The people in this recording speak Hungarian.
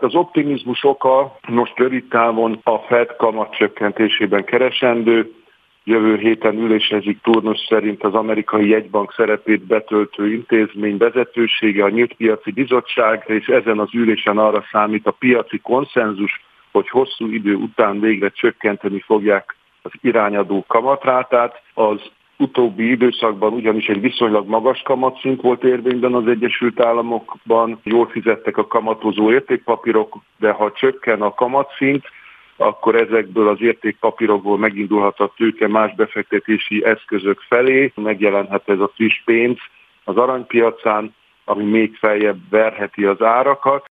Az optimizmus oka most rövid távon a Fed kamat csökkentésében keresendő. Jövő héten ülésezik turnus szerint az amerikai jegybank szerepét betöltő intézmény vezetősége, a Nyílt Piaci Bizottság, és ezen az ülésen arra számít a piaci konszenzus, hogy hosszú idő után végre csökkenteni fogják az irányadó kamatrátát. Az utóbbi időszakban ugyanis egy viszonylag magas kamatszint volt érvényben az Egyesült Államokban, jól fizettek a kamatozó értékpapírok, de ha csökken a kamatszint, akkor ezekből az értékpapírokból megindulhat a tőke más befektetési eszközök felé, megjelenhet ez a friss pénz az aranypiacán, ami még feljebb verheti az árakat.